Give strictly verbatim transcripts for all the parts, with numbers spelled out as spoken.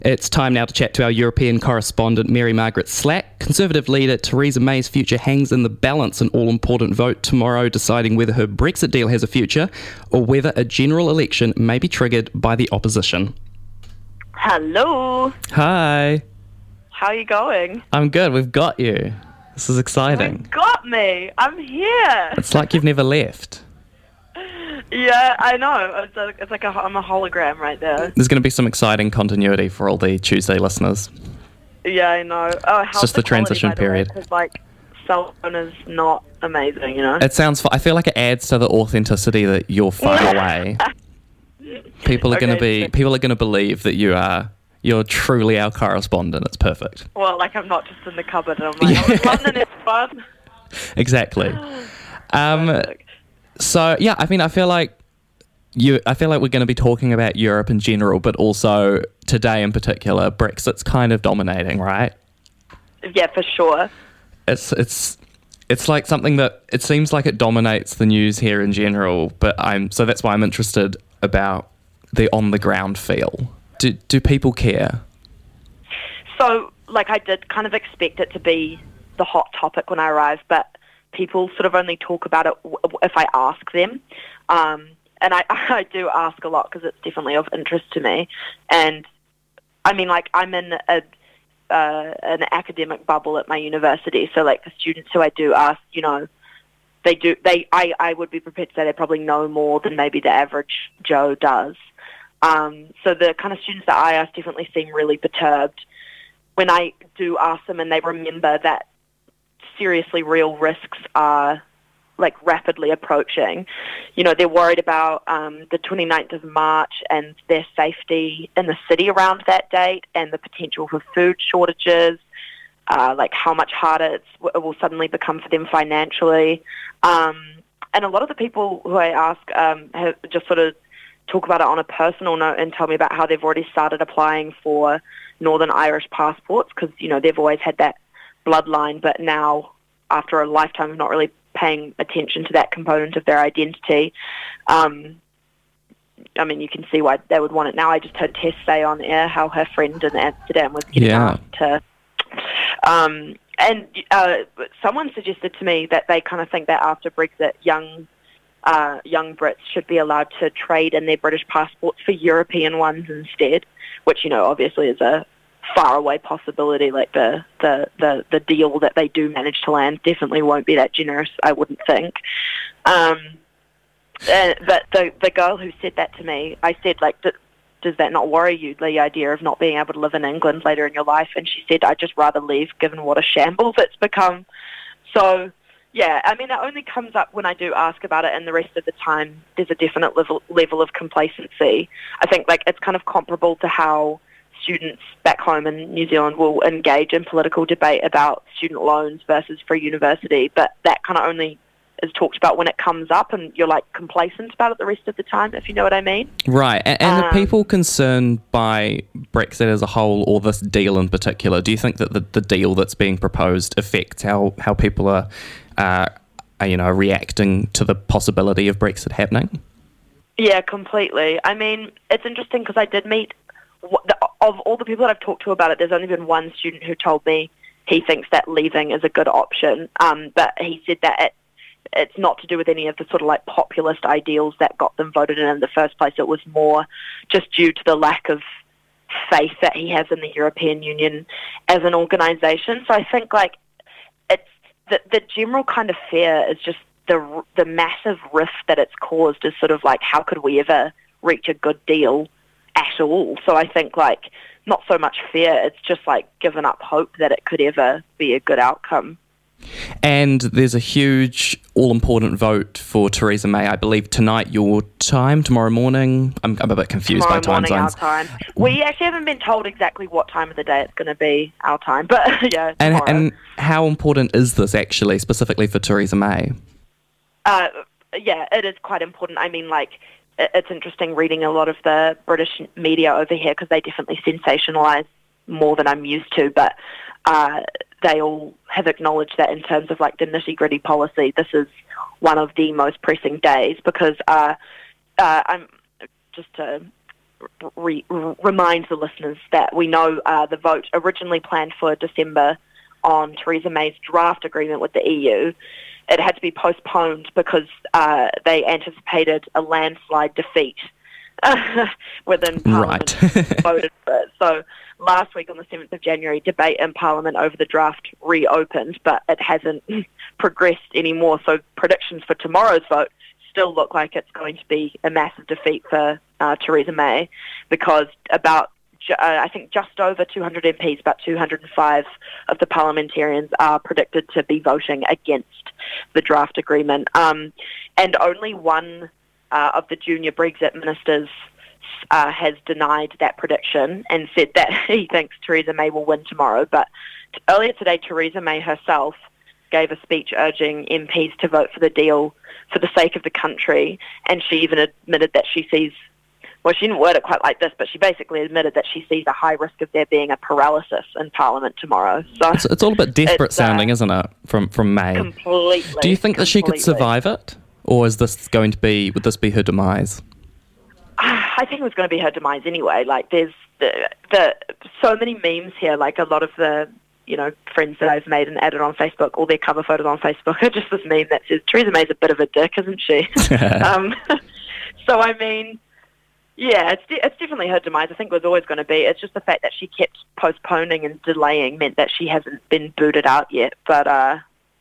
It's time now to chat to our European correspondent, Mary Margaret Slack. Conservative leader Theresa May's future hangs in the balance, an all-important vote tomorrow deciding whether her Brexit deal has a future or whether a general election may be triggered by the opposition. Hello. Hi. How are you going? I'm good. We've got you. This is exciting. You got me. I'm here. It's like you've never left. Yeah, I know. It's like, it's like a, I'm a hologram right there. There's going to be some exciting continuity for all the Tuesday listeners. Yeah, I know. Oh, it's just the, the transition quality, period. Because like, cell phone is not amazing, you know. It sounds. I feel like it adds to the authenticity that you're far away. People are Okay, going to be. so- People are going to believe that you are. You're truly our correspondent. It's perfect. Well, like I'm not just in the cupboard and I'm like, oh, London is fun. Exactly. Um. Perfect. So yeah, I mean, I feel like you. I feel like we're going to be talking about Europe in general, but also today in particular, Brexit's kind of dominating, right? Yeah, for sure. It's it's it's like something that it seems like it dominates the news here in general. But I'm so that's why I'm interested about the on the ground feel. Do do people care? So, like, I did kind of expect it to be the hot topic when I arrived, but people sort of only talk about it w- if I ask them. Um, and I, I do ask a lot because it's definitely of interest to me. And, I mean, like, I'm in a, uh, an academic bubble at my university, so, like, the students who I do ask, you know, they do, they, I, I would be prepared to say they probably know more than maybe the average Joe does. Um, so the kind of students that I ask definitely seem really perturbed when I do ask them and they remember that seriously real risks are like rapidly approaching. You know, they're worried about um, the twenty-ninth of March and their safety in the city around that date and the potential for food shortages, uh, like how much harder it's, it will suddenly become for them financially. Um, and a lot of the people who I ask um, have just sort of talk about it on a personal note and tell me about how they've already started applying for Northern Irish passports because, you know, they've always had that bloodline, but now after a lifetime of not really paying attention to that component of their identity, um, I mean, you can see why they would want it now. I just heard Tess say on air how her friend in Amsterdam was getting Yeah. asked to... Um, and uh, someone suggested to me that they kind of think that after Brexit, young uh, young Brits should be allowed to trade in their British passports for European ones instead, which, you know, obviously is a faraway possibility. Like the, the, the, the deal that they do manage to land definitely won't be that generous, I wouldn't think. Um, and, but the the girl who said that to me, I said, like, d- does that not worry you, the idea of not being able to live in England later in your life? And she said, I'd just rather leave given what a shambles it's become. So, yeah, I mean, it only comes up when I do ask about it, and the rest of the time there's a definite level level of complacency. I think, like, it's kind of comparable to how students back home in New Zealand will engage in political debate about student loans versus free university, but that kind of only is talked about when it comes up and you're, like, complacent about it the rest of the time, if you know what I mean. Right. And, and Um, the people concerned by Brexit as a whole, or this deal in particular, do you think that the, the deal that's being proposed affects how, how people are, uh, are, you know, reacting to the possibility of Brexit happening? Yeah, completely. I mean, it's interesting because I did meet, of all the people that I've talked to about it, there's only been one student who told me he thinks that leaving is a good option, um, but he said that it it's not to do with any of the sort of like populist ideals that got them voted in in the first place. It was more just due to the lack of faith that he has in the European Union as an organisation. So I think like it's the, the general kind of fear is just the the massive rift that it's caused is sort of like, how could we ever reach a good deal at all? So I think like not so much fear, it's just like given up hope that it could ever be a good outcome. And there's a huge, all-important vote for Theresa May, I believe, tonight your time, tomorrow morning. I'm, I'm a bit confused Tomorrow by time morning, zones. our time. We actually haven't been told exactly what time of the day it's going to be our time, but yeah, And, tomorrow. and how important is this actually, specifically for Theresa May? Uh, yeah, it is quite important. I mean, like, it, it's interesting reading a lot of the British media over here because they definitely sensationalise more than I'm used to, but uh, they all have acknowledged that in terms of like the nitty-gritty policy, this is one of the most pressing days because uh, uh, I'm just to re- remind the listeners that we know uh, the vote originally planned for December on Theresa May's draft agreement with the E U. It had to be postponed because uh, they anticipated a landslide defeat within Parliament. Right. Voted for it. So last week on the seventh of January, debate in Parliament over the draft reopened, but it hasn't progressed anymore. So predictions for tomorrow's vote still look like it's going to be a massive defeat for uh, Theresa May, because about, uh, I think just over two hundred M Ps, about two hundred five of the parliamentarians are predicted to be voting against the draft agreement. Um, and only one uh, of the junior Brexit ministers uh, has denied that prediction and said that he thinks Theresa May will win tomorrow. But t- earlier today, Theresa May herself gave a speech urging M Ps to vote for the deal for the sake of the country, and she even admitted that she sees, well, she didn't word it quite like this, but she basically admitted that she sees a high risk of there being a paralysis in Parliament tomorrow. So It's, it's all a bit desperate sounding, uh, isn't it, from from May? Completely. Do you think that she could completely. survive it? Or is this going to be, would this be her demise? I think it was going to be her demise anyway. Like, there's the, the so many memes here, like a lot of the, you know, friends that I've made and added on Facebook, all their cover photos on Facebook are just this meme that says, Theresa May's a bit of a dick, isn't she? um, so, I mean, yeah, it's, de- it's definitely her demise. I think it was always going to be. It's just the fact that she kept postponing and delaying meant that she hasn't been booted out yet. But, uh,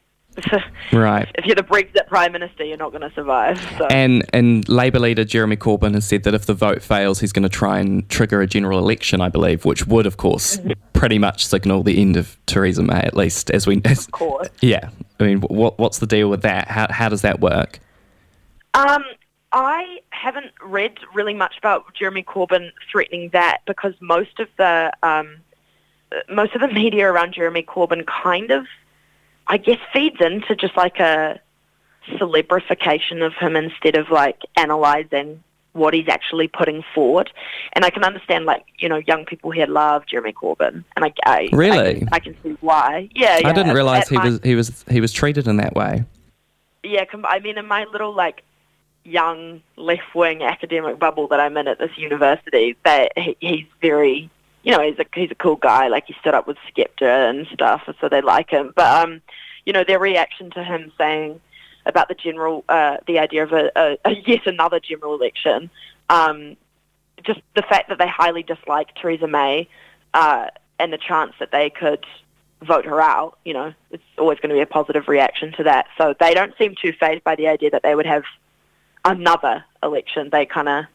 right. if you're the Brexit Prime Minister, you're not going to survive. So. And and Labour leader Jeremy Corbyn has said that if the vote fails, he's going to try and trigger a general election, I believe, which would, of course, mm-hmm. pretty much signal the end of Theresa May, at least as we. As, of course. Yeah. I mean, what what's the deal with that? How how does that work? Um, I haven't read really much about Jeremy Corbyn threatening that, because most of the um, most of the media around Jeremy Corbyn kind of, I guess, feeds into just like a celebrification of him instead of like analysing what he's actually putting forward. And I can understand, like, you know, young people here love Jeremy Corbyn, and I, I really I can, I can see why. Yeah, yeah. I didn't realise he my, was he was he was treated in that way. Yeah, I mean, in my little like young left wing academic bubble that I'm in at this university, that he, he's very, you know, he's a he's a cool guy. Like, he stood up with Skepta and stuff, so they like him. But um, you know, their reaction to him saying about the general, uh, the idea of a, a, a yet another general election, um, just the fact that they highly dislike Theresa May, uh, and the chance that they could vote her out, you know, it's always going to be a positive reaction to that. So they don't seem too fazed by the idea that they would have another election. They kind of,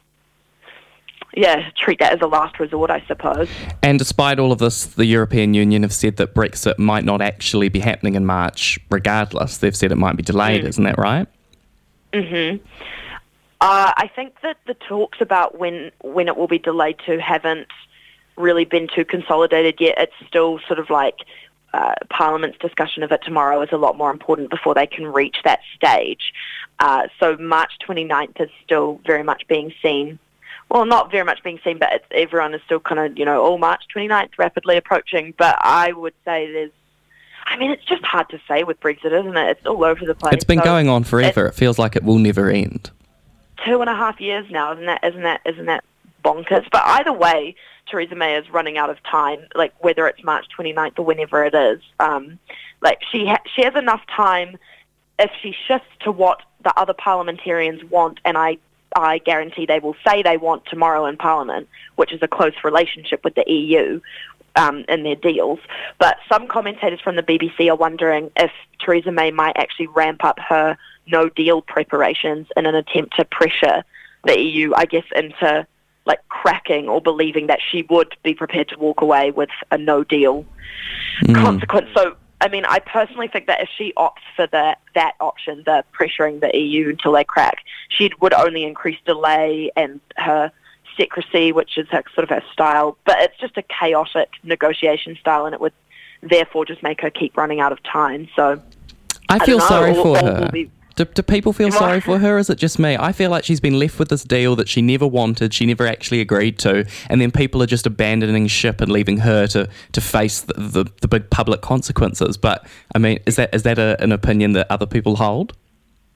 yeah, treat that as a last resort, I suppose. And despite all of this, the European Union have said that Brexit might not actually be happening in March regardless. They've said it might be delayed, mm. isn't that right? Mm-hmm. Uh, I think that the talks about when, when it will be delayed to haven't really been too consolidated yet. It's still sort of like uh, Parliament's discussion of it tomorrow is a lot more important before they can reach that stage. Uh, so March twenty-ninth is still very much being seen. Well, not very much being seen, but it's, everyone is still kind of, you know, oh, March twenty-ninth, rapidly approaching. But I would say there's, I mean, it's just hard to say with Brexit, isn't it? It's all over the place. It's been so going on forever. It feels like it will never end. Two and a half years now, isn't that? Isn't that? Isn't that bonkers? But either way, Theresa May is running out of time. Like, whether it's March twenty-ninth or whenever it is, um, like she ha- she has enough time if she shifts to what the other parliamentarians want, and I. I guarantee they will say they want tomorrow in Parliament, which is a close relationship with the E U um, in their deals. But some commentators from the B B C are wondering if Theresa May might actually ramp up her no-deal preparations in an attempt to pressure the E U, I guess, into like cracking or believing that she would be prepared to walk away with a no-deal mm. consequence. So, I mean, I personally think that if she opts for the, that option, the pressuring the E U until they crack, she would only increase delay and her secrecy, which is her, sort of her style. But it's just a chaotic negotiation style, and it would therefore just make her keep running out of time. So I, I feel know, sorry all, for all her. Be, Do, do people feel sorry for her, or is it just me? I feel like she's been left with this deal that she never wanted, she never actually agreed to, and then people are just abandoning ship and leaving her to, to face the, the, the big public consequences. But, I mean, is that is that a, an opinion that other people hold?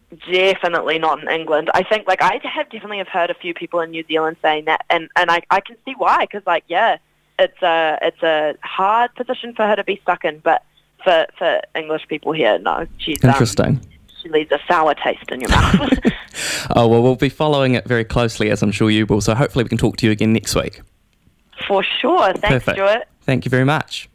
definitely not in England. I think, like, I have definitely have heard a few people in New Zealand saying that, and, and I, I can see why, because, like, yeah, it's a, it's a hard position for her to be stuck in, but for, for English people here, no. She's, Interesting. Um, she leaves a sour taste in your mouth. Oh, well, we'll be following it very closely, as I'm sure you will, so hopefully we can talk to you again next week. For sure. Thanks, Perfect. Stuart. Thank you very much.